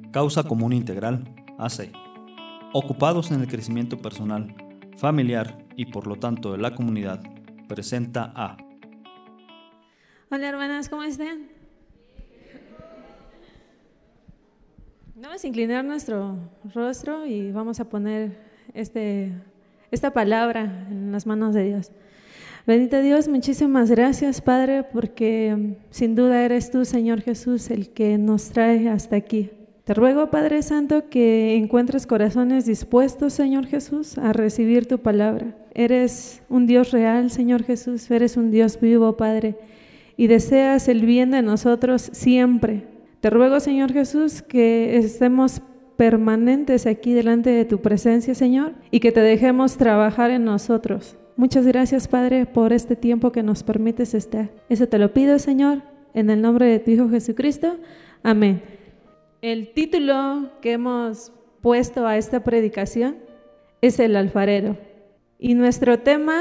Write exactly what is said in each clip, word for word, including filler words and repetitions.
Causa Común Integral, A C E. Ocupados en el crecimiento personal, familiar y por lo tanto de la comunidad, presenta a... Hola hermanas, ¿cómo están? Vamos a inclinar nuestro rostro y vamos a poner este, esta palabra en las manos de Dios. Bendito Dios, muchísimas gracias, Padre, porque sin duda eres tú, Señor Jesús, el que nos trae hasta aquí. Te ruego, Padre Santo, que encuentres corazones dispuestos, Señor Jesús, a recibir tu palabra. Eres un Dios real, Señor Jesús, eres un Dios vivo, Padre, y deseas el bien de nosotros siempre. Te ruego, Señor Jesús, que estemos permanentes aquí delante de tu presencia, Señor, y que te dejemos trabajar en nosotros. Muchas gracias, Padre, por este tiempo que nos permites estar. Eso te lo pido, Señor, en el nombre de tu Hijo Jesucristo. Amén. El título que hemos puesto a esta predicación es El alfarero. Y nuestro tema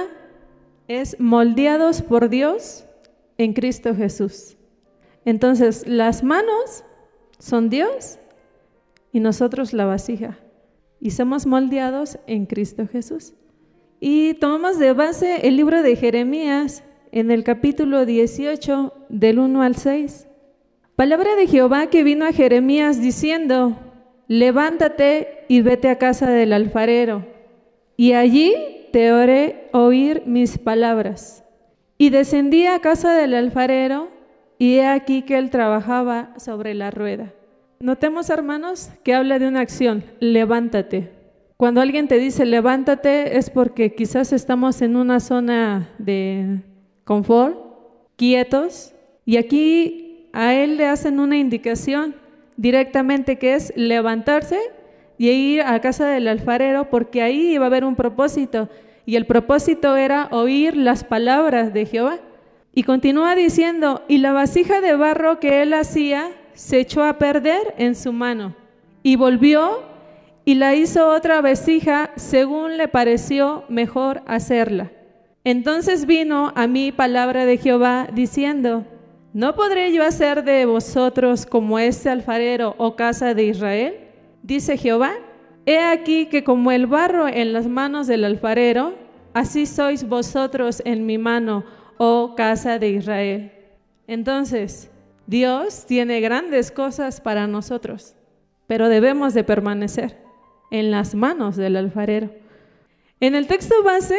es moldeados por Dios en Cristo Jesús. Entonces, las manos son Dios y nosotros la vasija. Y somos moldeados en Cristo Jesús. Y tomamos de base el libro de Jeremías en el capítulo dieciocho, del uno al seis. Palabra de Jehová que vino a Jeremías diciendo: levántate y vete a casa del alfarero, y allí te haré oír mis palabras. Y descendí a casa del alfarero, y he aquí que él trabajaba sobre la rueda. Notemos, hermanos, que habla de una acción: levántate. Cuando alguien te dice levántate es porque quizás estamos en una zona de confort, quietos, y aquí a él le hacen una indicación directamente que es levantarse y ir a casa del alfarero, porque ahí iba a haber un propósito, y el propósito era oír las palabras de Jehová. Y continúa diciendo: y la vasija de barro que él hacía se echó a perder en su mano, y volvió y la hizo otra vasija según le pareció mejor hacerla. Entonces vino a mí palabra de Jehová diciendo: ¿no podré yo hacer de vosotros como este alfarero, oh casa de Israel? Dice Jehová: he aquí que como el barro en las manos del alfarero, así sois vosotros en mi mano, oh casa de Israel. Entonces, Dios tiene grandes cosas para nosotros, pero debemos de permanecer en las manos del alfarero. En el texto base,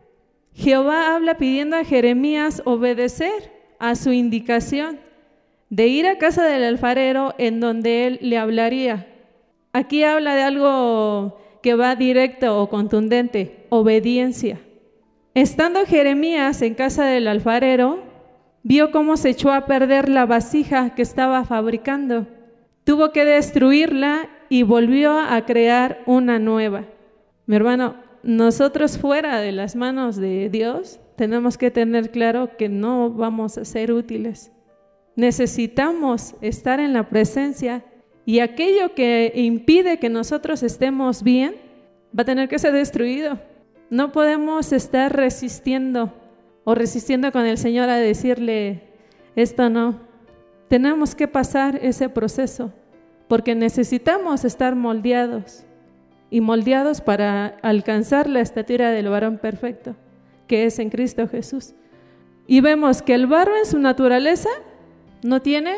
Jehová habla pidiendo a Jeremías obedecer a su indicación de ir a casa del alfarero en donde él le hablaría. Aquí habla de algo que va directo o contundente: obediencia. Estando Jeremías en casa del alfarero, vio cómo se echó a perder la vasija que estaba fabricando. Tuvo que destruirla y volvió a crear una nueva. Mi hermano, nosotros fuera de las manos de Dios tenemos que tener claro que no vamos a ser útiles. Necesitamos estar en la presencia, y aquello que impide que nosotros estemos bien va a tener que ser destruido. No podemos estar resistiendo o resistiendo con el Señor a decirle esto no. Tenemos que pasar ese proceso, porque necesitamos estar moldeados y moldeados para alcanzar la estatura del varón perfecto, que es en Cristo Jesús. Y vemos que el barro en su naturaleza no tiene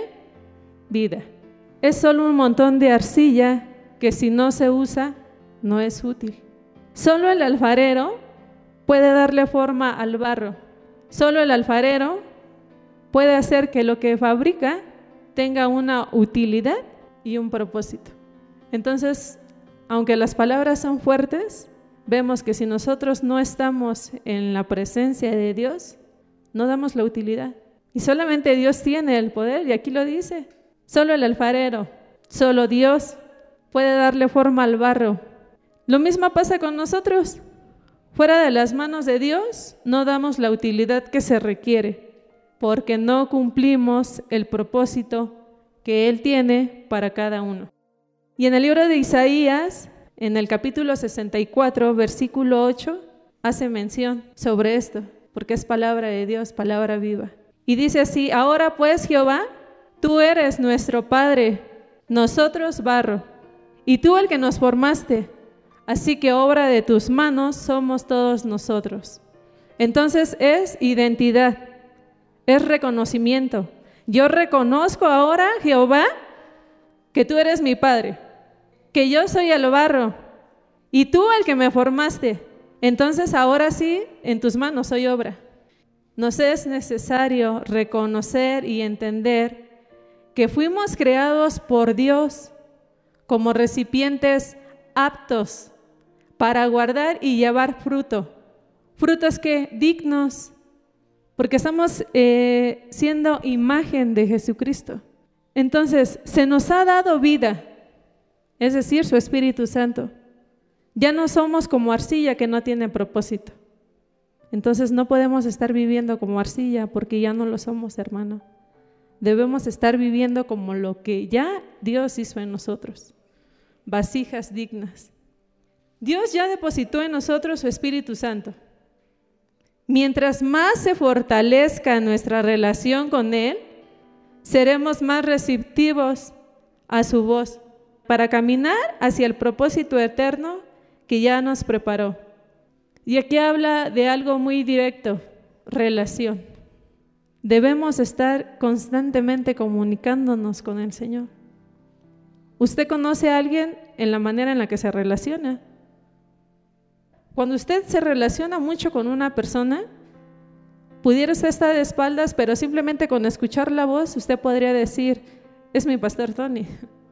vida. Es solo un montón de arcilla que si no se usa no es útil. Solo el alfarero puede darle forma al barro. Solo el alfarero puede hacer que lo que fabrica tenga una utilidad y un propósito. Entonces, aunque las palabras son fuertes, vemos que si nosotros no estamos en la presencia de Dios, no damos la utilidad. Y solamente Dios tiene el poder, y aquí lo dice: solo el alfarero, solo Dios puede darle forma al barro. Lo mismo pasa con nosotros. Fuera de las manos de Dios no damos la utilidad que se requiere, porque no cumplimos el propósito que Él tiene para cada uno. Y en el libro de Isaías, en el capítulo sesenta y cuatro, versículo ocho, hace mención sobre esto, porque es palabra de Dios, palabra viva. Y dice así: ahora pues, Jehová, tú eres nuestro Padre, nosotros barro, y tú el que nos formaste, así que obra de tus manos somos todos nosotros. Entonces es identidad, es reconocimiento. Yo reconozco ahora, Jehová, que tú eres mi Padre, que yo soy el barro, y tú el que me formaste. Entonces ahora sí, en tus manos soy obra. Nos es necesario reconocer y entender que fuimos creados por Dios como recipientes aptos para guardar y llevar fruto. Frutos que dignos, porque estamos eh, siendo imagen de Jesucristo. Entonces, se nos ha dado vida, es decir, su Espíritu Santo. Ya no somos como arcilla que no tiene propósito. Entonces no podemos estar viviendo como arcilla porque ya no lo somos, hermano. Debemos estar viviendo como lo que ya Dios hizo en nosotros, vasijas dignas. Dios ya depositó en nosotros su Espíritu Santo. Mientras más se fortalezca nuestra relación con Él, seremos más receptivos a su voz para caminar hacia el propósito eterno que ya nos preparó. Y aquí habla de algo muy directo, relación. Debemos estar constantemente comunicándonos con el Señor. ¿Usted conoce a alguien en la manera en la que se relaciona? Cuando usted se relaciona mucho con una persona, pudiera usted estar de espaldas, pero simplemente con escuchar la voz, usted podría decir, es mi pastor Tony.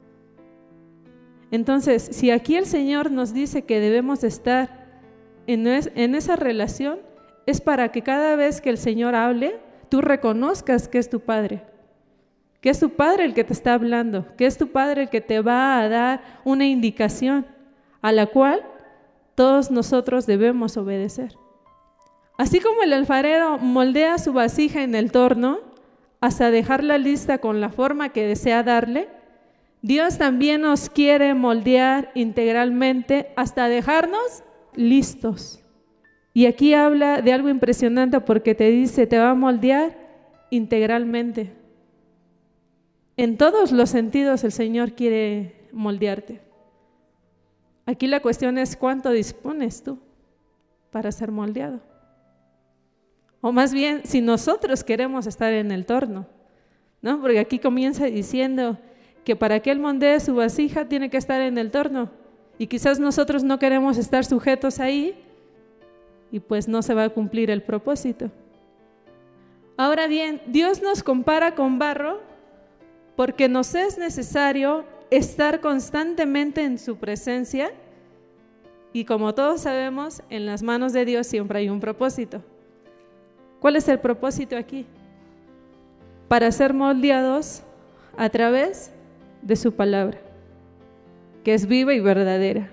Entonces, si aquí el Señor nos dice que debemos estar en, en esa relación, es para que cada vez que el Señor hable, tú reconozcas que es tu Padre, que es tu Padre el que te está hablando, que es tu Padre el que te va a dar una indicación a la cual todos nosotros debemos obedecer. Así como el alfarero moldea su vasija en el torno hasta dejarla lista con la forma que desea darle, Dios también nos quiere moldear integralmente hasta dejarnos listos. Y aquí habla de algo impresionante porque te dice, te va a moldear integralmente. En todos los sentidos el Señor quiere moldearte. Aquí la cuestión es cuánto dispones tú para ser moldeado. O más bien, si nosotros queremos estar en el torno, ¿no? Porque aquí comienza diciendo que para que Él moldee su vasija tiene que estar en el torno. Y quizás nosotros no queremos estar sujetos ahí y pues no se va a cumplir el propósito. Ahora bien, Dios nos compara con barro porque nos es necesario estar constantemente en su presencia y como todos sabemos, en las manos de Dios siempre hay un propósito. ¿Cuál es el propósito aquí? Para ser moldeados a través de su palabra, que es viva y verdadera,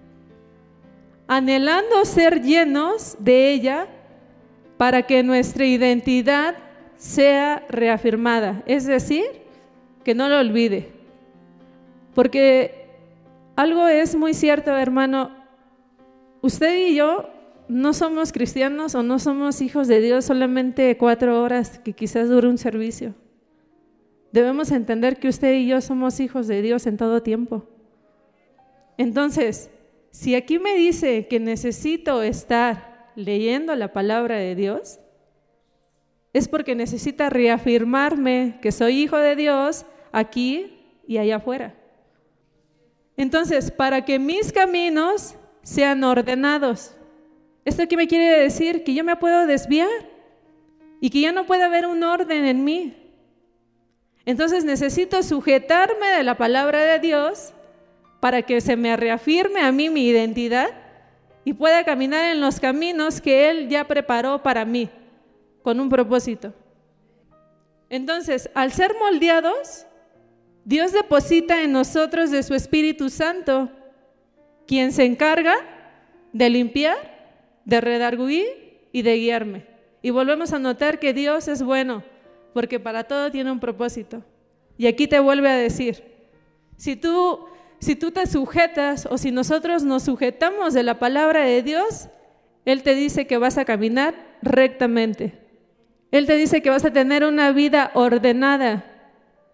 anhelando ser llenos de ella para que nuestra identidad sea reafirmada, es decir, que no lo olvide. Porque algo es muy cierto, hermano, usted y yo no somos cristianos o no somos hijos de Dios solamente cuatro horas que quizás dure un servicio. Debemos entender que usted y yo somos hijos de Dios en todo tiempo. Entonces, si aquí me dice que necesito estar leyendo la palabra de Dios, es porque necesita reafirmarme que soy hijo de Dios aquí y allá afuera. Entonces, para que mis caminos sean ordenados, ¿esto qué me quiere decir? Que yo me puedo desviar y que ya no puede haber un orden en mí. Entonces necesito sujetarme de la palabra de Dios para que se me reafirme a mí mi identidad y pueda caminar en los caminos que Él ya preparó para mí, con un propósito. Entonces, al ser moldeados, Dios deposita en nosotros de su Espíritu Santo, quien se encarga de limpiar, de redarguir y de guiarme. Y volvemos a notar que Dios es bueno, porque para todo tiene un propósito. Y aquí te vuelve a decir, si tú, si tú te sujetas o si nosotros nos sujetamos de la palabra de Dios, Él te dice que vas a caminar rectamente. Él te dice que vas a tener una vida ordenada,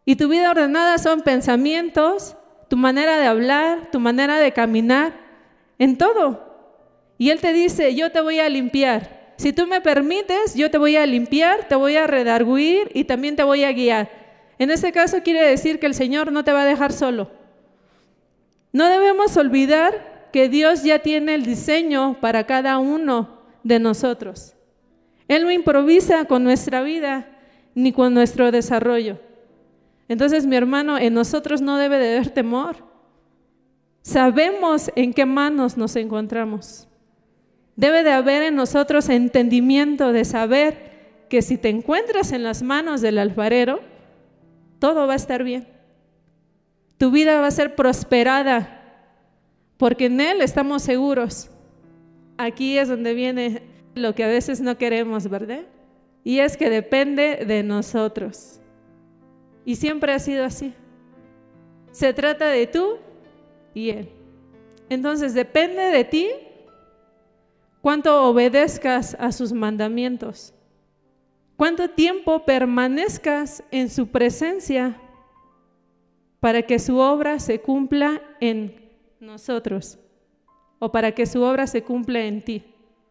Y tu vida ordenada son pensamientos, tu manera de hablar, tu manera de caminar, en todo. Y Él te dice, yo te voy a limpiar. Si tú me permites, yo te voy a limpiar, te voy a redarguir y también te voy a guiar. En este caso quiere decir que el Señor no te va a dejar solo. No debemos olvidar que Dios ya tiene el diseño para cada uno de nosotros. Él no improvisa con nuestra vida ni con nuestro desarrollo. Entonces, mi hermano, en nosotros no debe de haber temor. Sabemos en qué manos nos encontramos. Debe de haber en nosotros entendimiento de saber que si te encuentras en las manos del alfarero, todo va a estar bien. Tu vida va a ser prosperada, porque en Él estamos seguros. Aquí es donde viene lo que a veces no queremos, ¿verdad? Y es que depende de nosotros. Y siempre ha sido así. Se trata de tú y Él. Entonces depende de ti cuánto obedezcas a sus mandamientos, cuánto tiempo permanezcas en su presencia para que su obra se cumpla en nosotros o para que su obra se cumpla en ti.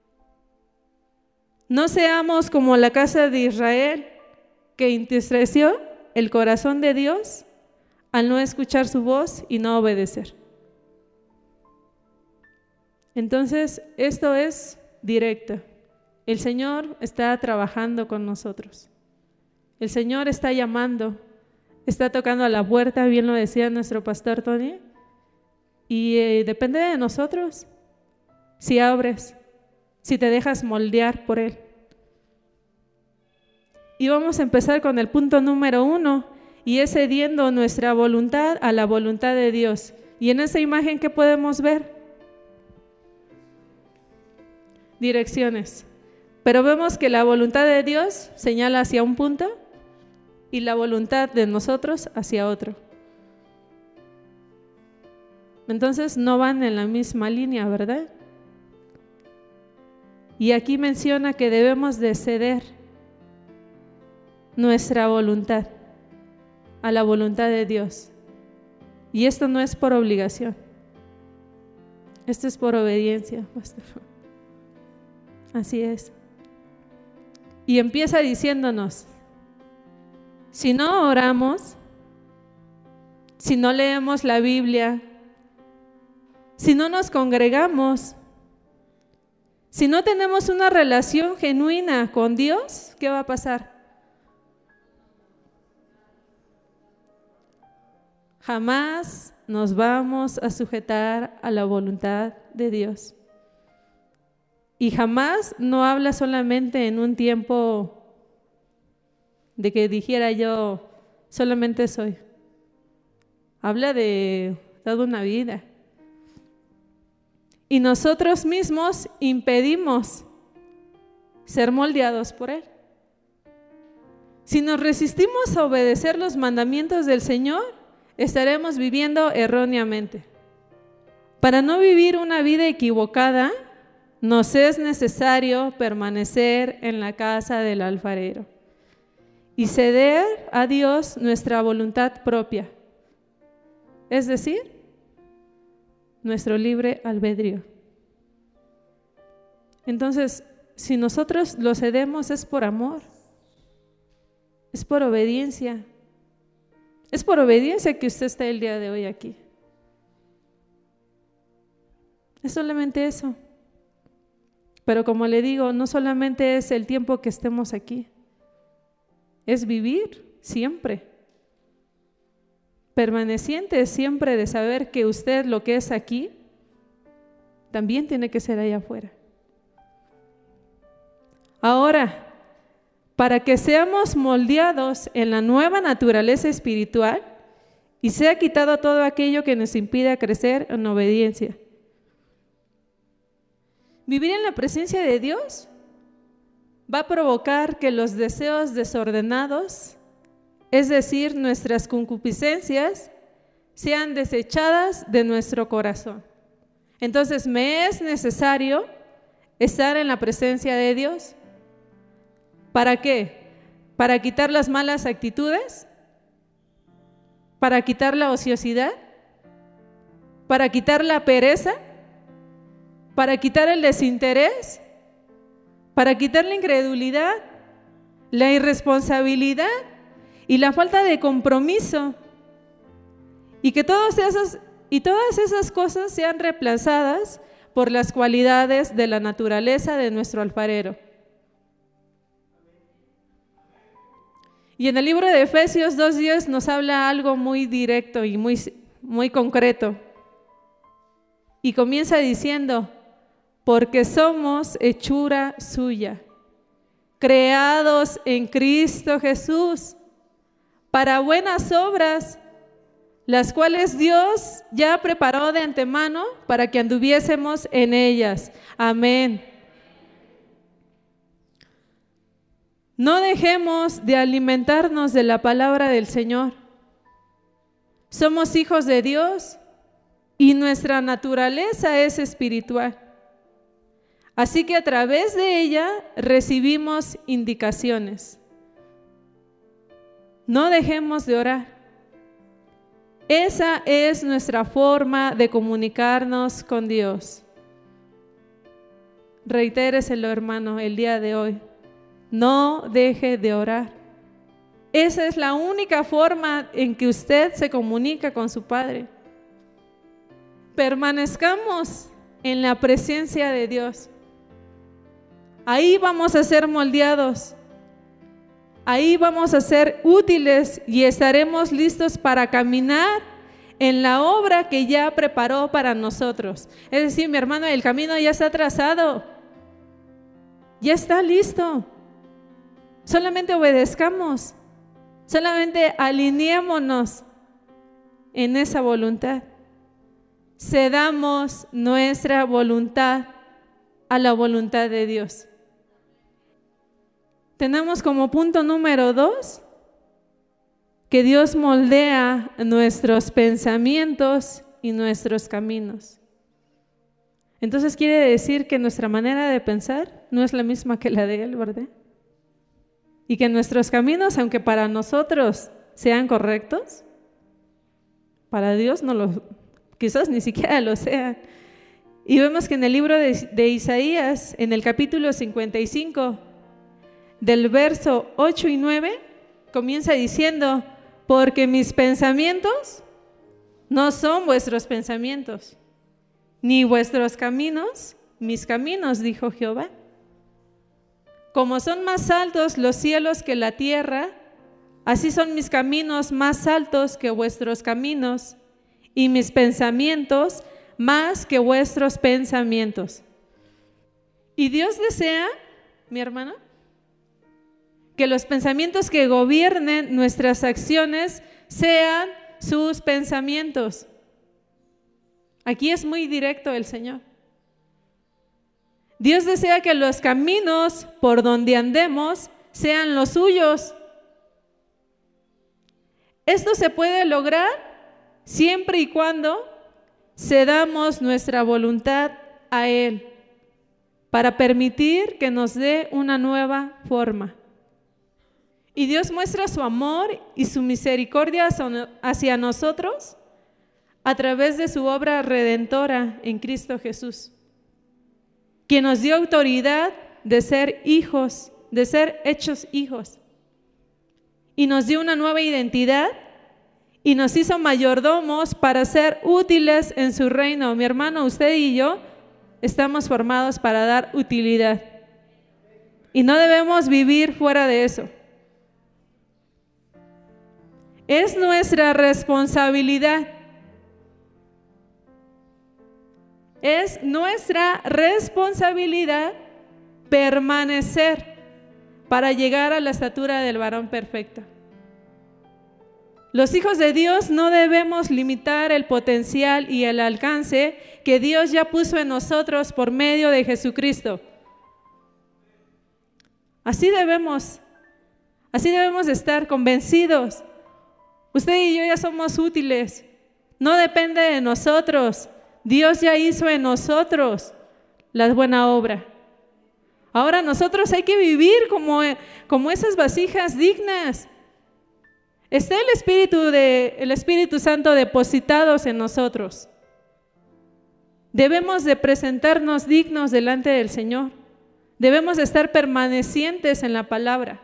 No seamos como la casa de Israel, que entristeció el corazón de Dios al no escuchar su voz y no obedecer. Entonces, esto es directo. El Señor está trabajando con nosotros. El Señor está llamando, está tocando a la puerta, bien lo decía nuestro pastor Tony, y eh, depende de nosotros si abres, si te dejas moldear por Él. Y vamos a empezar con el punto número uno, y es cediendo nuestra voluntad a la voluntad de Dios. Y en esa imagen, ¿qué podemos ver? Direcciones. Pero vemos que la voluntad de Dios señala hacia un punto y la voluntad de nosotros hacia otro. Entonces no van en la misma línea, ¿verdad? Y aquí menciona que debemos de ceder nuestra voluntad a la voluntad de Dios. Y esto no es por obligación. Esto es por obediencia, pastor. Así es. Y empieza diciéndonos, si no oramos, si no leemos la Biblia, si no nos congregamos, si no tenemos una relación genuina con Dios, ¿qué va a pasar? Jamás nos vamos a sujetar a la voluntad de Dios. Y jamás no habla solamente en un tiempo de que dijera yo, solamente soy. Habla de toda una vida. Y nosotros mismos impedimos ser moldeados por Él. Si nos resistimos a obedecer los mandamientos del Señor, estaremos viviendo erróneamente. Para no vivir una vida equivocada, nos es necesario permanecer en la casa del alfarero y ceder a Dios nuestra voluntad propia, es decir, nuestro libre albedrío. Entonces, si nosotros lo cedemos es por amor, es por obediencia, es por obediencia que usted está el día de hoy aquí. Es solamente eso. Pero como le digo, no solamente es el tiempo que estemos aquí, es vivir siempre, permaneciente siempre de saber que usted lo que es aquí, también tiene que ser allá afuera. Ahora, para que seamos moldeados en la nueva naturaleza espiritual y sea quitado todo aquello que nos impida crecer en obediencia. Vivir en la presencia de Dios va a provocar que los deseos desordenados, es decir, nuestras concupiscencias, sean desechadas de nuestro corazón. Entonces, me es necesario estar en la presencia de Dios. ¿Para qué? ¿Para quitar las malas actitudes? para quitar la ociosidad, para quitar la pereza, para quitar el desinterés, para quitar la incredulidad, la irresponsabilidad y la falta de compromiso, y que todas esas, y todas esas cosas sean reemplazadas por las cualidades de la naturaleza de nuestro alfarero. Y en el libro de Efesios dos diez nos habla algo muy directo y muy, muy concreto. Y comienza diciendo, porque somos hechura suya, creados en Cristo Jesús, para buenas obras, las cuales Dios ya preparó de antemano para que anduviésemos en ellas. Amén. No dejemos de alimentarnos de la palabra del Señor. Somos hijos de Dios y nuestra naturaleza es espiritual. Así que a través de ella recibimos indicaciones. No dejemos de orar. Esa es nuestra forma de comunicarnos con Dios. Reitéreselo, hermano, el día de hoy. No deje de orar. Esa es la única forma en que usted se comunica con su Padre. Permanezcamos en la presencia de Dios. Ahí vamos a ser moldeados. Ahí vamos a ser útiles y estaremos listos para caminar en la obra que ya preparó para nosotros. Es decir, mi hermano, el camino ya está trazado. Ya está listo. Solamente obedezcamos. Solamente alineémonos en esa voluntad. Cedamos nuestra voluntad a la voluntad de Dios. Tenemos como punto número dos que Dios moldea nuestros pensamientos y nuestros caminos. Entonces quiere decir que nuestra manera de pensar no es la misma que la de Él, ¿verdad? Y que nuestros caminos, aunque para nosotros sean correctos, para Dios no lo, quizás ni siquiera lo sean. Y vemos que en el libro de, de Isaías, en el capítulo cincuenta y cinco, del verso ocho y nueve, comienza diciendo, porque mis pensamientos no son vuestros pensamientos, ni vuestros caminos, mis caminos, dijo Jehová. Como son más altos los cielos que la tierra, así son mis caminos más altos que vuestros caminos, y mis pensamientos más que vuestros pensamientos. Y Dios desea, mi hermana, que los pensamientos que gobiernen nuestras acciones sean sus pensamientos. Aquí es muy directo el Señor. Dios desea que los caminos por donde andemos sean los suyos. Esto se puede lograr siempre y cuando cedamos nuestra voluntad a Él para permitir que nos dé una nueva forma. Y Dios muestra su amor y su misericordia hacia nosotros a través de su obra redentora en Cristo Jesús, quien nos dio autoridad de ser hijos, de ser hechos hijos, y nos dio una nueva identidad y nos hizo mayordomos para ser útiles en su reino. Mi hermano, usted y yo estamos formados para dar utilidad y no debemos vivir fuera de eso. Es nuestra responsabilidad. Es nuestra responsabilidad permanecer para llegar a la estatura del varón perfecto. Los hijos de Dios no debemos limitar el potencial y el alcance que Dios ya puso en nosotros por medio de Jesucristo. Así debemos, así debemos estar convencidos. Usted y yo ya somos útiles. No depende de nosotros. Dios ya hizo en nosotros la buena obra. Ahora nosotros hay que vivir como, como esas vasijas dignas. esté el Espíritu, de, el Espíritu Santo depositados en nosotros. Debemos de presentarnos dignos delante del Señor. Debemos de estar permanecientes en la palabra.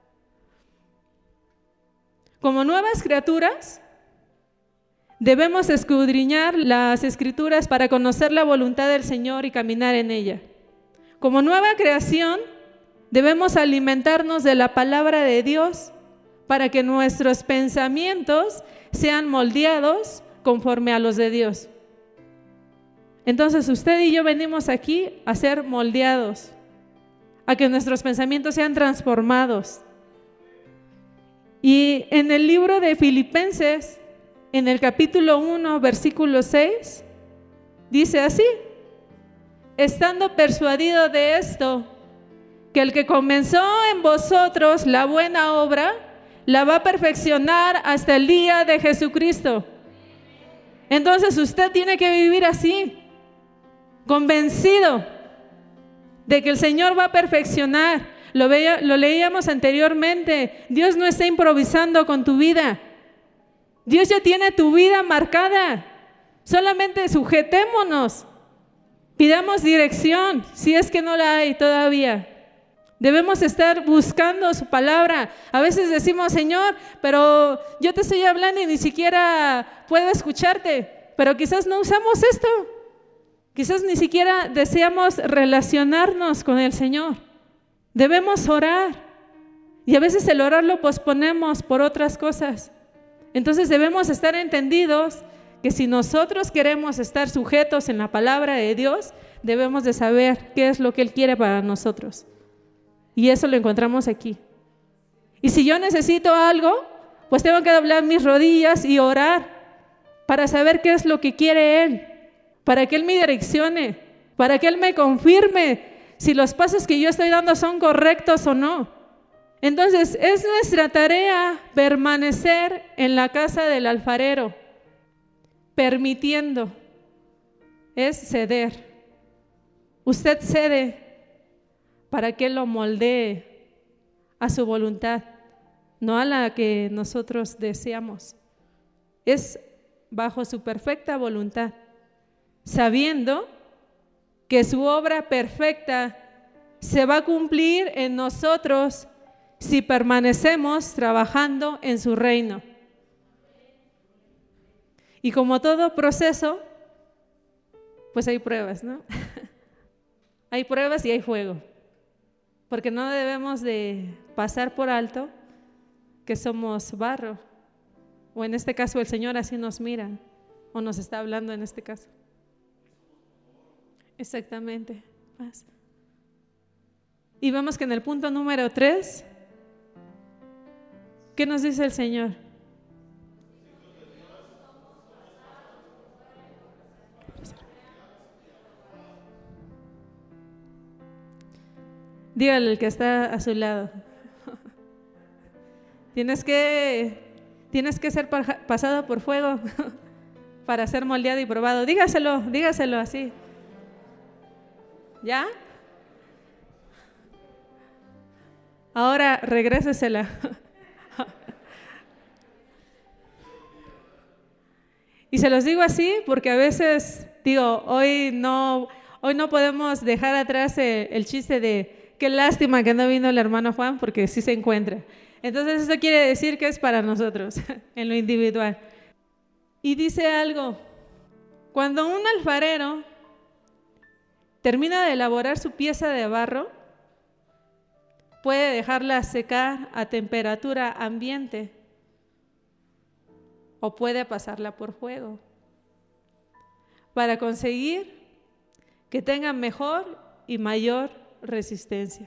Como nuevas criaturas, debemos escudriñar las Escrituras para conocer la voluntad del Señor y caminar en ella. Como nueva creación, debemos alimentarnos de la palabra de Dios para que nuestros pensamientos sean moldeados conforme a los de Dios. Entonces usted y yo venimos aquí a ser moldeados, a que nuestros pensamientos sean transformados. Y en el libro de Filipenses, en el capítulo uno, versículo seis, dice así: estando persuadido de esto, que el que comenzó en vosotros la buena obra, la va a perfeccionar hasta el día de Jesucristo. Entonces usted tiene que vivir así, convencido de que el Señor va a perfeccionar. Lo, veía, lo leíamos anteriormente. Dios no está improvisando con tu vida. Dios ya tiene tu vida marcada. Solamente sujetémonos. Pidamos dirección, si es que no la hay todavía. Debemos estar buscando su palabra. A veces decimos: Señor, pero yo te estoy hablando y ni siquiera puedo escucharte. Pero quizás no usamos esto. Quizás ni siquiera deseamos relacionarnos con el Señor. Debemos orar. Y a veces el orar lo posponemos por otras cosas. Entonces debemos estar entendidos que si nosotros queremos estar sujetos en la palabra de Dios, debemos de saber qué es lo que Él quiere para nosotros. Y eso lo encontramos aquí. Y si yo necesito algo, pues tengo que doblar mis rodillas y orar para saber qué es lo que quiere Él, para que Él me direccione, para que Él me confirme si los pasos que yo estoy dando son correctos o no. Entonces es nuestra tarea permanecer en la casa del alfarero, permitiendo, es ceder. Usted cede para que Él lo moldee a su voluntad, no a la que nosotros deseamos. Es bajo su perfecta voluntad, sabiendo que su obra perfecta se va a cumplir en nosotros si permanecemos trabajando en su reino. Y como todo proceso, pues hay pruebas, ¿no? Hay pruebas y hay fuego, porque no debemos de pasar por alto que somos barro, o en este caso el Señor así nos mira, o nos está hablando en este caso. Exactamente. Paz. Y vemos que en el punto número tres, ¿qué nos dice el Señor? Dígale al que está a su lado. Tienes que, tienes que ser pasado por fuego para ser moldeado y probado. Dígaselo, dígaselo así. ¿Ya? Ahora regrésesela. Y se los digo así porque a veces digo, hoy no, hoy no podemos dejar atrás el, el chiste de qué lástima que no vino el hermano Juan, porque sí se encuentra. Entonces eso quiere decir que es para nosotros, en lo individual. Y dice algo: cuando un alfarero termina de elaborar su pieza de barro, puede dejarla secar a temperatura ambiente o puede pasarla por fuego para conseguir que tenga mejor y mayor resistencia.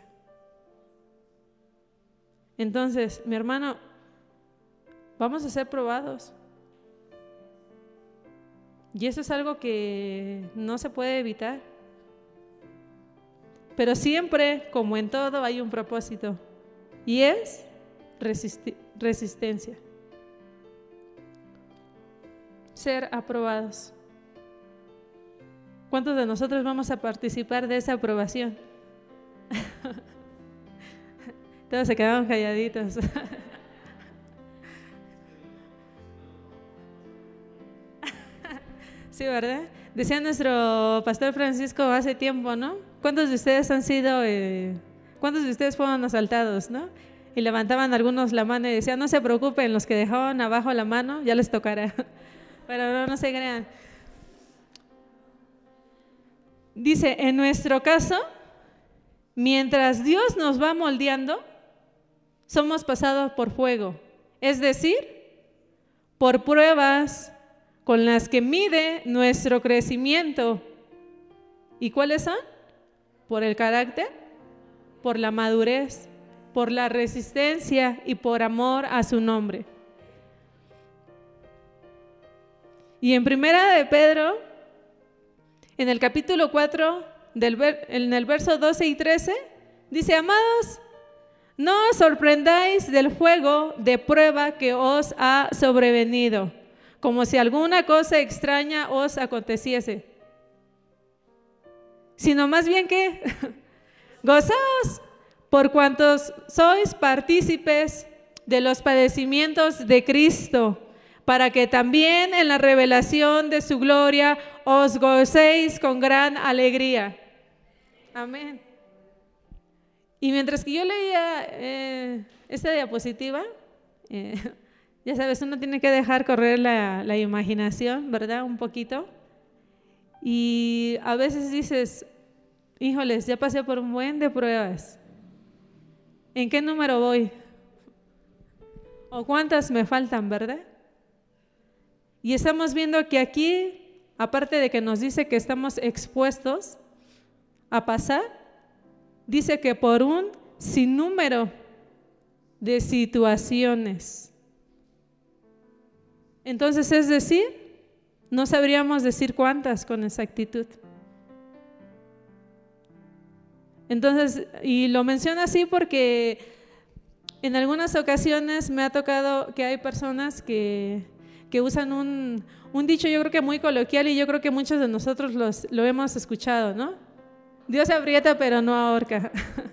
Entonces, mi hermano, vamos a ser probados. Y eso es algo que no se puede evitar. Pero siempre, como en todo, hay un propósito, y es resisti- resistencia. Ser aprobados. ¿Cuántos de nosotros vamos a participar de esa aprobación? Todos se quedaron calladitos. Sí, ¿verdad? Decía nuestro pastor Francisco hace tiempo, ¿no? ¿Cuántos de ustedes han sido, eh, cuántos de ustedes fueron asaltados, ¿no? Y levantaban algunos la mano y decían, no se preocupen, los que dejaban abajo la mano ya les tocará. Pero no, no se crean. Dice, en nuestro caso, mientras Dios nos va moldeando, somos pasados por fuego, es decir, por pruebas con las que mide nuestro crecimiento. ¿Y cuáles son? Por el carácter, por la madurez, por la resistencia y por amor a su nombre. Y en Primera de Pedro, en el capítulo cuatro, del ver, en el verso doce y trece, dice, amados, no os sorprendáis del fuego de prueba que os ha sobrevenido, como si alguna cosa extraña os aconteciese, sino más bien que gozaos por cuantos sois partícipes de los padecimientos de Cristo, para que también en la revelación de su gloria os gocéis con gran alegría. Amén. Y mientras que yo leía eh, esta diapositiva, eh, ya sabes, uno tiene que dejar correr la, la imaginación, ¿verdad? Un poquito. Y a veces dices, híjoles, ya pasé por un buen de pruebas. ¿En qué número voy? ¿O cuántas me faltan, verdad? Y estamos viendo que aquí, aparte de que nos dice que estamos expuestos a pasar, dice que por un sinnúmero de situaciones. Entonces, es decir, no sabríamos decir cuántas con exactitud. Entonces, y lo menciono así porque en algunas ocasiones me ha tocado que hay personas que, que usan un, un dicho, yo creo que muy coloquial, y yo creo que muchos de nosotros los, lo hemos escuchado, ¿no? Dios aprieta pero no ahorca.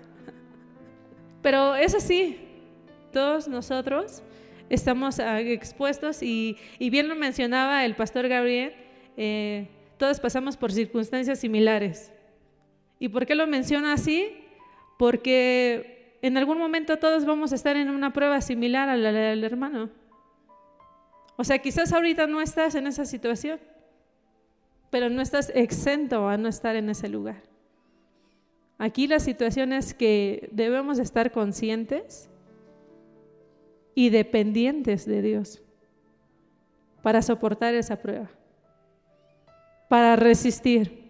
Pero es así, todos nosotros estamos expuestos y, y bien lo mencionaba el pastor Gabriel, eh, todos pasamos por circunstancias similares. ¿Y por qué lo menciona así? Porque en algún momento todos vamos a estar en una prueba similar a la del hermano. O sea, quizás ahorita no estás en esa situación, pero no estás exento a no estar en ese lugar. Aquí la situación es que debemos estar conscientes y dependientes de Dios para soportar esa prueba, para resistir.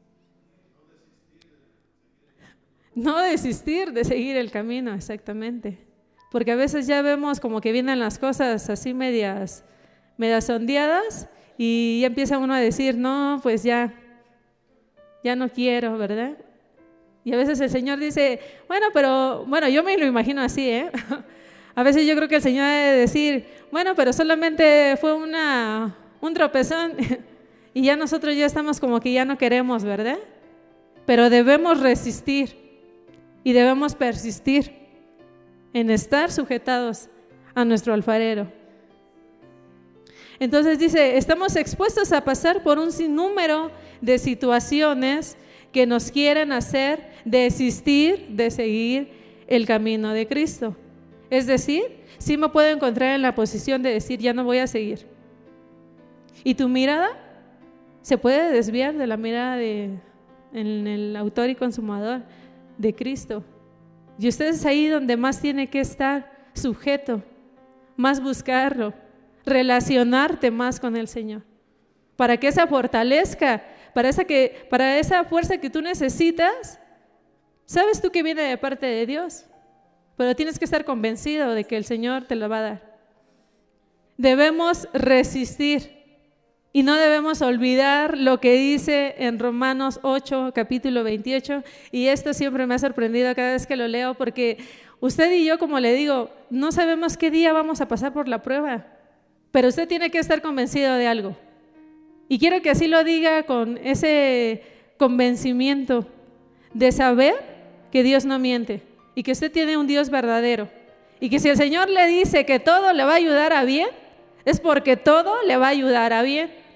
No desistir de seguir el camino, exactamente. Porque a veces ya vemos como que vienen las cosas así medias, medias ondeadas y ya empieza uno a decir, no, pues ya, ya no quiero, ¿verdad? Y a veces el Señor dice, bueno, pero, bueno, yo me lo imagino así, ¿eh? A veces yo creo que el Señor debe decir, bueno, pero solamente fue una, un tropezón y ya nosotros ya estamos como que ya no queremos, ¿verdad? Pero debemos resistir y debemos persistir en estar sujetados a nuestro alfarero. Entonces dice, estamos expuestos a pasar por un sinnúmero de situaciones que nos quieren hacer desistir de seguir el camino de Cristo. Es decir, sí me puedo encontrar en la posición de decir, ya no voy a seguir. Y tu mirada se puede desviar de la mirada de en el autor y consumador de Cristo. Y usted es ahí donde más tiene que estar sujeto, más buscarlo, relacionarte más con el Señor, para que esa fortalezca, para esa, que, para esa fuerza que tú necesitas, sabes tú que viene de parte de Dios, pero tienes que estar convencido de que el Señor te lo va a dar. Debemos resistir y no debemos olvidar lo que dice en Romanos ocho, capítulo veintiocho, y esto siempre me ha sorprendido cada vez que lo leo, porque usted y yo, como le digo, no sabemos qué día vamos a pasar por la prueba, pero usted tiene que estar convencido de algo. Y quiero que así lo diga con ese convencimiento de saber que Dios no miente y que usted tiene un Dios verdadero. Y que si el Señor le dice que todo le va a ayudar a bien, es porque todo le va a ayudar a bien.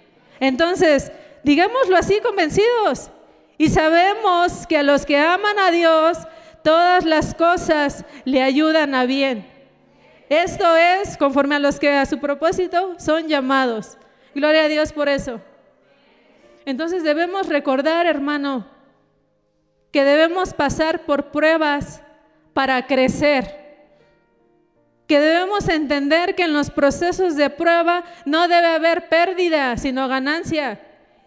Entonces, digámoslo así, convencidos. Y sabemos que a los que aman a Dios, todas las cosas le ayudan a bien. Esto es conforme a los que a su propósito son llamados. Gloria a Dios por eso. Entonces debemos recordar, hermano, que debemos pasar por pruebas para crecer. Que debemos entender que en los procesos de prueba no debe haber pérdida, sino ganancia.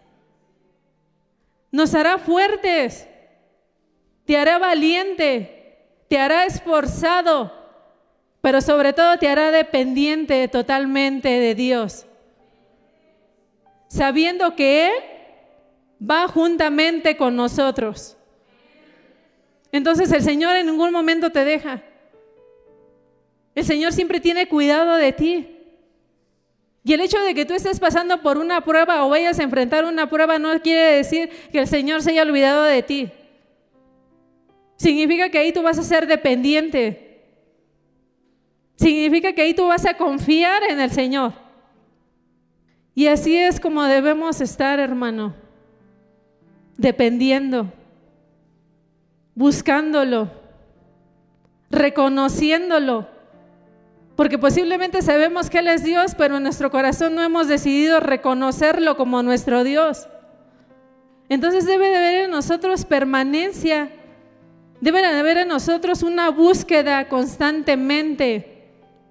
Nos hará fuertes, te hará valiente, te hará esforzado, pero sobre todo te hará dependiente totalmente de Dios, sabiendo que Él va juntamente con nosotros. Entonces el Señor en ningún momento te deja. El Señor siempre tiene cuidado de ti. Y el hecho de que tú estés pasando por una prueba o vayas a enfrentar una prueba no quiere decir que el Señor se haya olvidado de ti. Significa que ahí tú vas a ser dependiente. Significa que ahí tú vas a confiar en el Señor. Y así es como debemos estar, hermano. Dependiendo, buscándolo, reconociéndolo. Porque posiblemente sabemos que Él es Dios, pero en nuestro corazón no hemos decidido reconocerlo como nuestro Dios. Entonces debe de haber en nosotros permanencia, debe de haber en nosotros una búsqueda constantemente.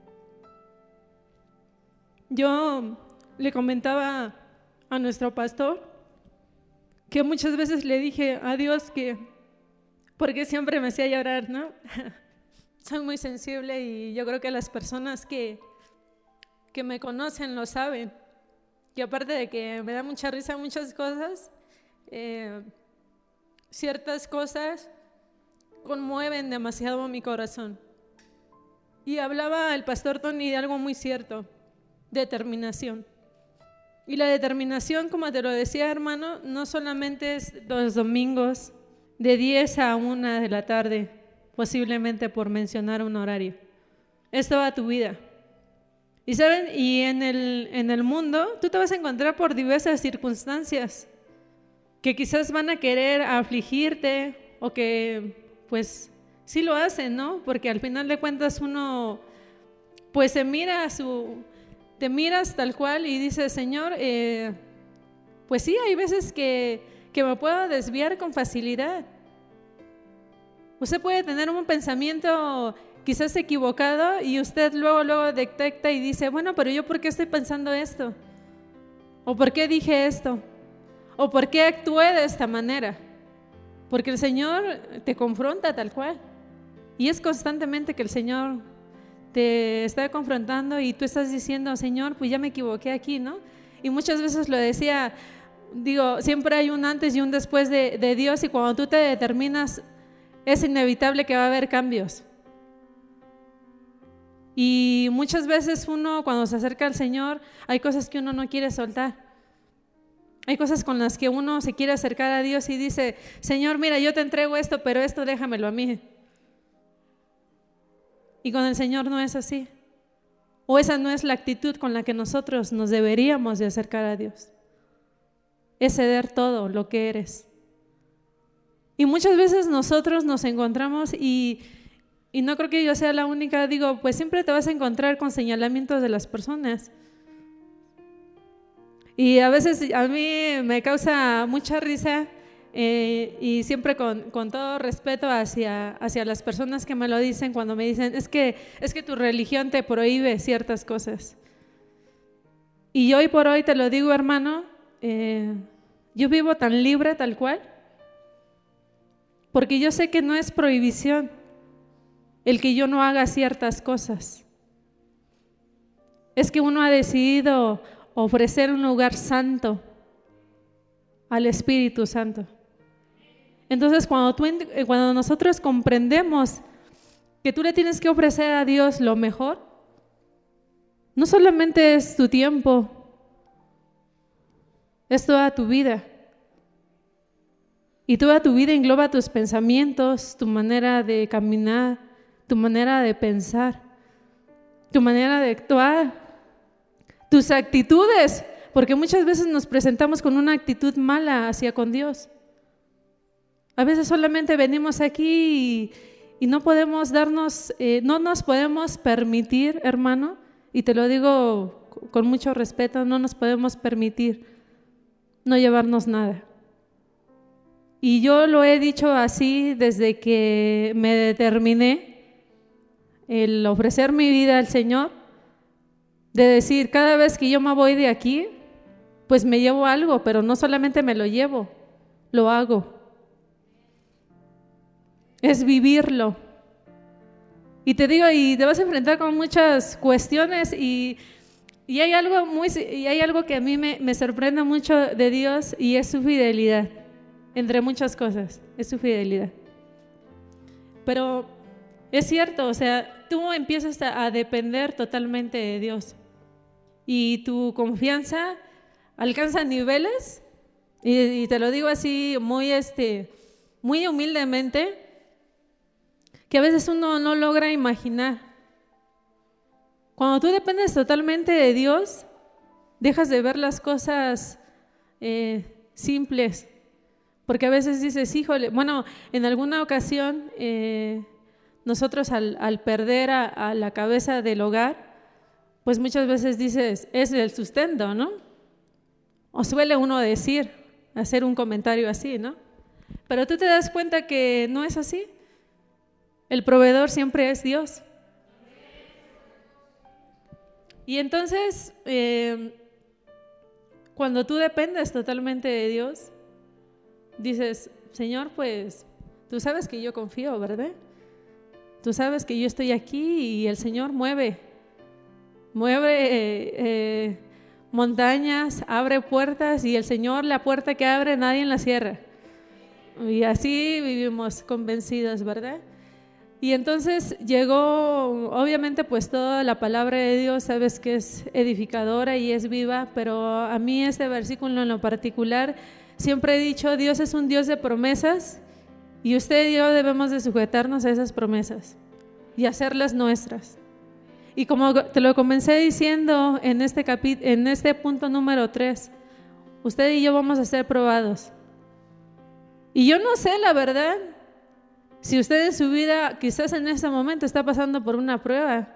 Yo le comentaba a nuestro pastor que muchas veces le dije a Dios que, porque siempre me hacía llorar, ¿no? Soy muy sensible y yo creo que las personas que, que me conocen lo saben. Y aparte de que me da mucha risa muchas cosas, eh, ciertas cosas conmueven demasiado mi corazón. Y hablaba el pastor Tony de algo muy cierto, determinación. Y la determinación, como te lo decía, hermano, no solamente es los domingos de diez a una de la tarde, posiblemente por mencionar un horario. Es toda tu vida. Y saben, y en el, en el mundo tú te vas a encontrar por diversas circunstancias que quizás van a querer afligirte o que pues sí lo hacen, ¿no? Porque al final de cuentas uno pues se mira a su, te miras tal cual y dices, Señor, eh, pues sí, hay veces que, que me puedo desviar con facilidad. Usted puede tener un pensamiento quizás equivocado y usted luego, luego detecta y dice, bueno, pero yo ¿por qué estoy pensando esto? ¿O por qué dije esto? ¿O por qué actué de esta manera? Porque el Señor te confronta tal cual. Y es constantemente que el Señor te está confrontando y tú estás diciendo, Señor, pues ya me equivoqué aquí, ¿no? Y muchas veces lo decía, digo, siempre hay un antes y un después de, de Dios y cuando tú te determinas es inevitable que va a haber cambios. Y muchas veces uno cuando se acerca al Señor, hay cosas que uno no quiere soltar. Hay cosas con las que uno se quiere acercar a Dios y dice, Señor, mira, yo te entrego esto, pero esto déjamelo a mí. Y con el Señor no es así. O esa no es la actitud con la que nosotros nos deberíamos de acercar a Dios. Es ceder todo lo que eres. Y muchas veces nosotros nos encontramos y, y no creo que yo sea la única, digo, pues siempre te vas a encontrar con señalamientos de las personas. Y a veces a mí me causa mucha risa eh, y siempre con, con todo respeto hacia, hacia las personas que me lo dicen cuando me dicen, es que, es que tu religión te prohíbe ciertas cosas. Y hoy por hoy te lo digo, hermano, eh, yo vivo tan libre tal cual. Porque yo sé que no es prohibición el que yo no haga ciertas cosas. Es que uno ha decidido ofrecer un lugar santo al Espíritu Santo. Entonces, cuando, tú, cuando nosotros comprendemos que tú le tienes que ofrecer a Dios lo mejor, no solamente es tu tiempo, es toda tu vida. Y toda tu vida engloba tus pensamientos, tu manera de caminar, tu manera de pensar, tu manera de actuar, tus actitudes, porque muchas veces nos presentamos con una actitud mala hacia con Dios. A veces solamente venimos aquí y, y no podemos darnos, eh, no nos podemos permitir, hermano, y te lo digo con mucho respeto, no nos podemos permitir no llevarnos nada. Y yo lo he dicho así desde que me determiné el ofrecer mi vida al Señor, de decir, cada vez que yo me voy de aquí, pues me llevo algo, pero no solamente me lo llevo, lo hago. Es vivirlo. Y te digo, y te vas a enfrentar con muchas cuestiones y, y, hay, algo muy, y hay algo que a mí me, me sorprende mucho de Dios y es su fidelidad, entre muchas cosas, es su fidelidad. Pero es cierto, o sea, tú empiezas a, a depender totalmente de Dios y tu confianza alcanza niveles, y, y te lo digo así muy, este, muy humildemente, que a veces uno no logra imaginar. Cuando tú dependes totalmente de Dios, dejas de ver las cosas eh, simples, porque a veces dices, híjole, bueno, en alguna ocasión eh, nosotros al, al perder a, a la cabeza del hogar, pues muchas veces dices, es el sustento, ¿no? O suele uno decir, hacer un comentario así, ¿no? Pero tú te das cuenta que no es así. El proveedor siempre es Dios. Y entonces, eh, cuando tú dependes totalmente de Dios, dices, Señor, pues tú sabes que yo confío, ¿verdad? Tú sabes que yo estoy aquí y el Señor mueve, mueve eh, eh, montañas, abre puertas, y el Señor, la puerta que abre, nadie la cierra. Y así vivimos convencidos, ¿verdad? Y entonces llegó, obviamente, pues toda la palabra de Dios, sabes que es edificadora y es viva, pero a mí este versículo en lo particular, siempre he dicho, Dios es un Dios de promesas y usted y yo debemos de sujetarnos a esas promesas y hacerlas nuestras. Y como te lo comencé diciendo en este, capi- en este punto número tres, usted y yo vamos a ser probados. Y yo no sé, la verdad, si usted en su vida quizás en este momento está pasando por una prueba,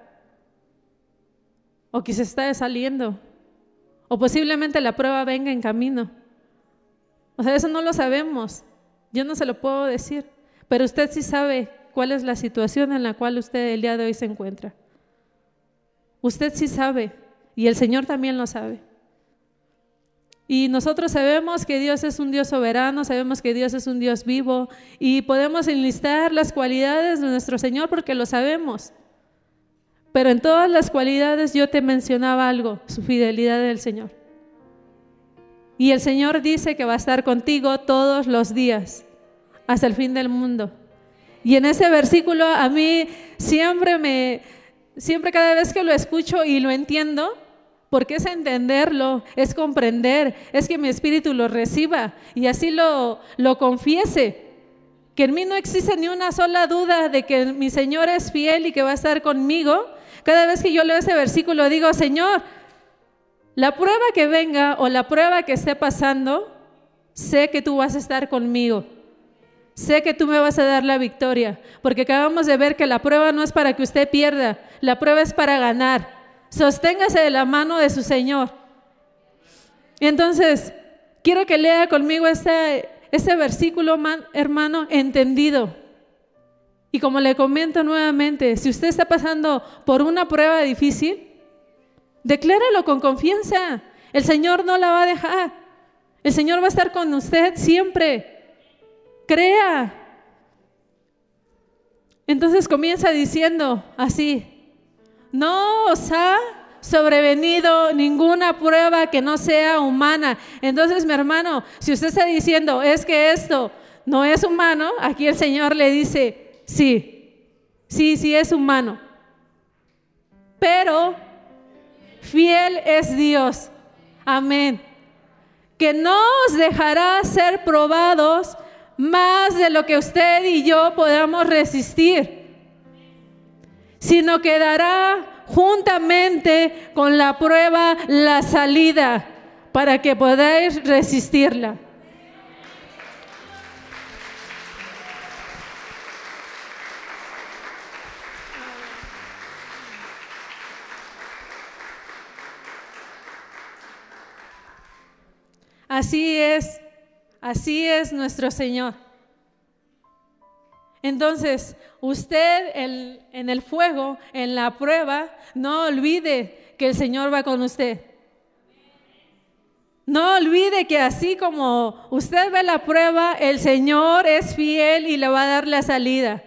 o quizás está saliendo, o posiblemente la prueba venga en camino. O sea, eso no lo sabemos, yo no se lo puedo decir, pero usted sí sabe cuál es la situación en la cual usted el día de hoy se encuentra. Usted sí sabe, y el Señor también lo sabe. Y nosotros sabemos que Dios es un Dios soberano, sabemos que Dios es un Dios vivo y podemos enlistar las cualidades de nuestro Señor porque lo sabemos. Pero en todas las cualidades yo te mencionaba algo, su fidelidad del Señor. Y el Señor dice que va a estar contigo todos los días, hasta el fin del mundo. Y en ese versículo a mí siempre me, siempre cada vez que lo escucho y lo entiendo, porque es entenderlo, es comprender, es que mi espíritu lo reciba y así lo, lo confiese, que en mí no existe ni una sola duda de que mi Señor es fiel y que va a estar conmigo. Cada vez que yo leo ese versículo digo, Señor, la prueba que venga o la prueba que esté pasando, sé que tú vas a estar conmigo, sé que tú me vas a dar la victoria, porque acabamos de ver que la prueba no es para que usted pierda, la prueba es para ganar. Sosténgase de la mano de su Señor. Entonces, quiero que lea conmigo este, este versículo, man, hermano, entendido. Y como le comento nuevamente, si usted está pasando por una prueba difícil, decláralo con confianza. El Señor no la va a dejar. El Señor va a estar con usted siempre. Crea. Entonces comienza diciendo así: no os ha sobrevenido ninguna prueba que no sea humana. Entonces, mi hermano, si usted está diciendo, es que esto no es humano, aquí el Señor le dice, sí, sí, sí es humano. Pero fiel es Dios. Amén. Que no os dejará ser probados más de lo que usted y yo podamos resistir, sino que dará juntamente con la prueba la salida para que podáis resistirla. Así es, así es nuestro Señor. Entonces, usted el, en el fuego, en la prueba, no olvide que el Señor va con usted. No olvide que así como usted ve la prueba, el Señor es fiel y le va a dar la salida.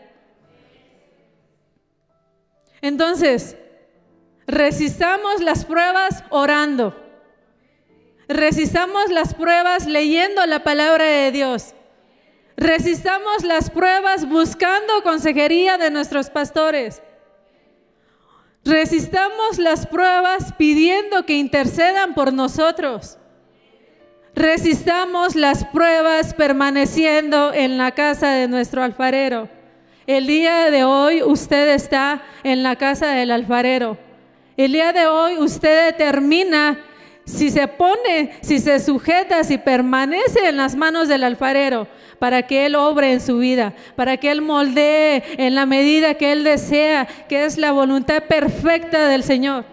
Entonces, resistamos las pruebas orando. Resistamos las pruebas leyendo la palabra de Dios. Resistamos las pruebas buscando consejería de nuestros pastores. Resistamos las pruebas pidiendo que intercedan por nosotros. Resistamos las pruebas permaneciendo en la casa de nuestro alfarero. El día de hoy usted está en la casa del alfarero. El día de hoy usted determina si se pone, si se sujeta, si permanece en las manos del alfarero para que Él obre en su vida, para que Él moldee en la medida que Él desea, que es la voluntad perfecta del Señor.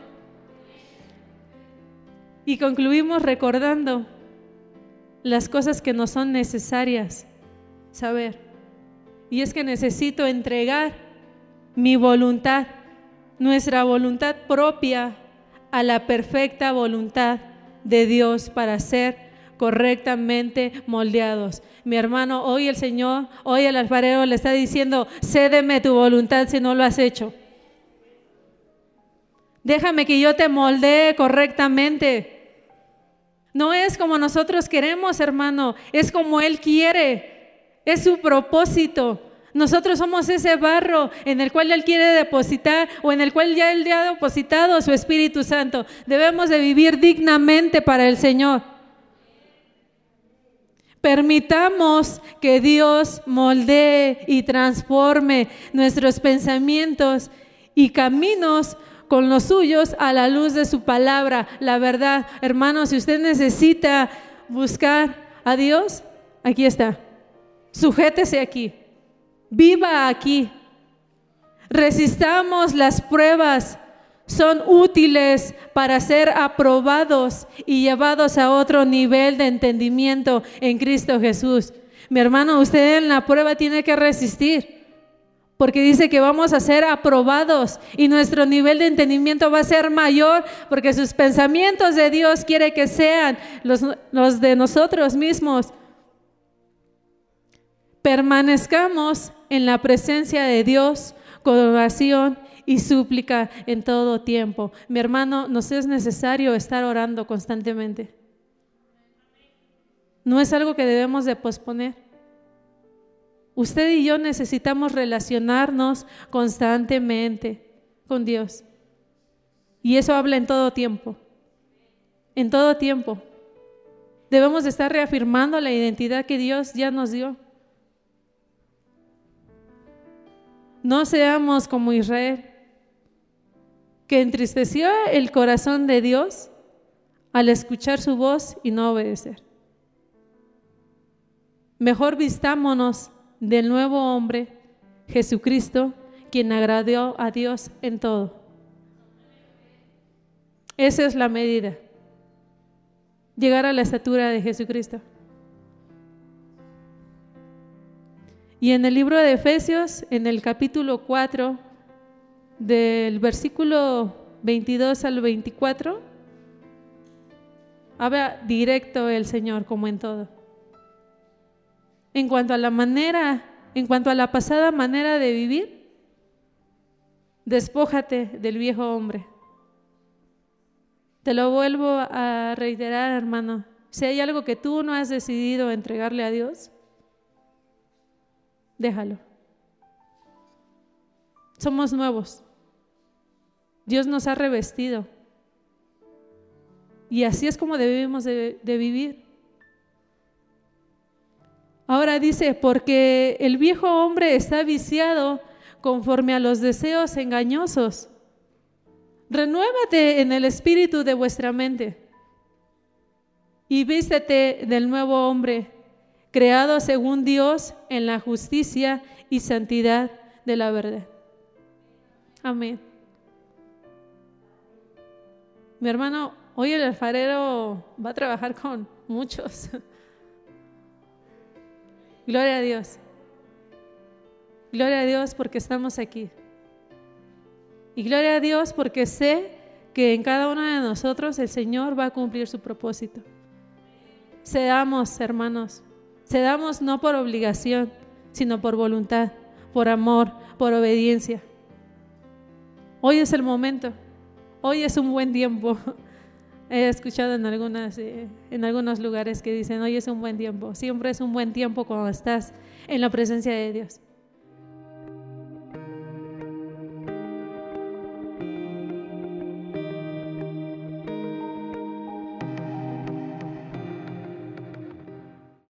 Y concluimos recordando las cosas que nos son necesarias saber. Y es que necesito entregar mi voluntad, nuestra voluntad propia, a la perfecta voluntad de Dios para ser correctamente moldeados. Mi hermano, hoy el Señor, hoy el alfarero le está diciendo: cédeme tu voluntad si no lo has hecho. Déjame que yo te moldee correctamente. No es como nosotros queremos, hermano, es como Él quiere, es su propósito. Nosotros somos ese barro en el cual Él quiere depositar, o en el cual ya Él ya ha depositado su Espíritu Santo. Debemos de vivir dignamente para el Señor. Permitamos que Dios moldee y transforme nuestros pensamientos y caminos con los suyos a la luz de su palabra, la verdad. Hermano, si usted necesita buscar a Dios, aquí está. Sujétese aquí. Viva aquí. Resistamos las pruebas. Son útiles para ser aprobados y llevados a otro nivel de entendimiento en Cristo Jesús. Mi hermano, usted en la prueba tiene que resistir, porque dice que vamos a ser aprobados y nuestro nivel de entendimiento va a ser mayor, porque sus pensamientos de Dios quiere que sean los, los de nosotros mismos. Permanezcamos en la presencia de Dios con oración y súplica en todo tiempo. Mi hermano, nos es necesario estar orando constantemente. No es algo que debemos de posponer. Usted y yo necesitamos relacionarnos constantemente con Dios. Y eso habla en todo tiempo. En todo tiempo. Debemos de estar reafirmando la identidad que Dios ya nos dio. No seamos como Israel, que entristeció el corazón de Dios al escuchar su voz y no obedecer. Mejor vistámonos del nuevo hombre, Jesucristo, quien agradó a Dios en todo. Esa es la medida. Llegar a la estatura de Jesucristo. Y en el libro de Efesios, en el capítulo cuatro, del versículo veintidós al veinticuatro, habla directo el Señor como en todo. En cuanto a la manera, en cuanto a la pasada manera de vivir, despójate del viejo hombre. Te lo vuelvo a reiterar, hermano. Si hay algo que tú no has decidido entregarle a Dios, déjalo. Somos nuevos. Dios nos ha revestido. Y así es como debemos de, de vivir. Ahora dice, porque el viejo hombre está viciado conforme a los deseos engañosos. Renuévate en el espíritu de vuestra mente. y vístete del nuevo hombre, creado según Dios en la justicia y santidad de la verdad. Amén. Mi hermano, hoy el alfarero va a trabajar con muchos. Gloria a Dios. Gloria a Dios porque estamos aquí. Y gloria a Dios porque sé que en cada uno de nosotros el Señor va a cumplir su propósito. Cedamos, hermanos, cedamos no por obligación, sino por voluntad, por amor, por obediencia. Hoy es el momento, hoy es un buen tiempo. He escuchado en, algunas, eh, en algunos lugares que dicen, hoy es un buen tiempo. Siempre es un buen tiempo cuando estás en la presencia de Dios.